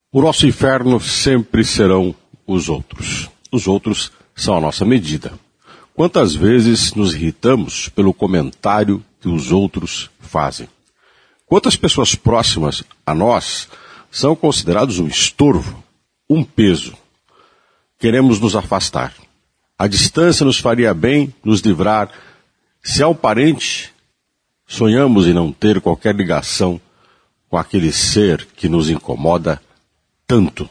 O nosso inferno sempre serão os outros. Os outros são a nossa medida. Quantas vezes nos irritamos pelo comentário que os outros fazem? Quantas pessoas próximas a nós são considerados um estorvo, um peso? Queremos nos afastar. A distância nos faria bem nos livrar. Se é um parente, sonhamos em não ter qualquer ligação com aquele ser que nos incomoda tanto.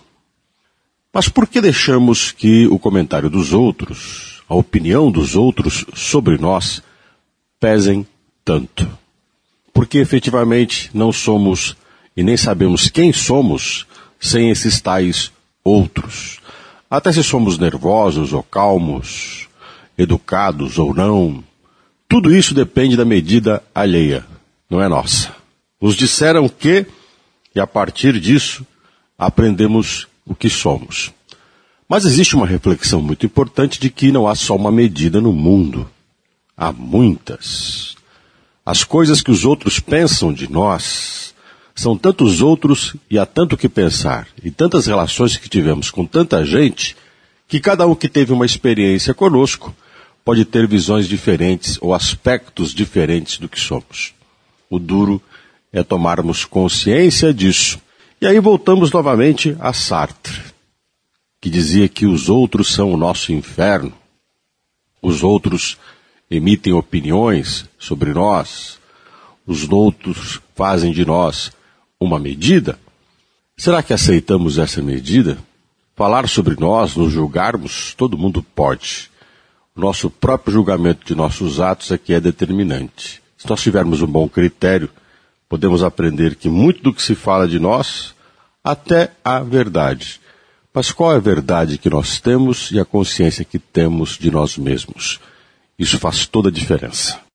Mas por que deixamos que o comentário dos outros, a opinião dos outros sobre nós, pesem tanto? Porque efetivamente não somos e nem sabemos quem somos sem esses tais outros. Até se somos nervosos ou calmos, educados ou não, tudo isso depende da medida alheia, não é nossa. Nos disseram que, e a partir disso, aprendemos o que somos. Mas existe uma reflexão muito importante de que não há só uma medida no mundo. Há muitas. As coisas que os outros pensam de nós são tantos outros e há tanto que pensar, e tantas relações que tivemos com tanta gente, que cada um que teve uma experiência conosco pode ter visões diferentes ou aspectos diferentes do que somos. O duro é tomarmos consciência disso. E aí voltamos novamente a Sartre, que dizia que os outros são o nosso inferno. Os outros emitem opiniões sobre nós. Os outros fazem de nós uma medida. Será que aceitamos essa medida? Falar sobre nós, nos julgarmos, todo mundo pode. O nosso próprio julgamento de nossos atos é que é determinante. Se nós tivermos um bom critério, podemos aprender que muito do que se fala de nós, até a verdade. Mas qual é a verdade que nós temos e a consciência que temos de nós mesmos? Isso faz toda a diferença.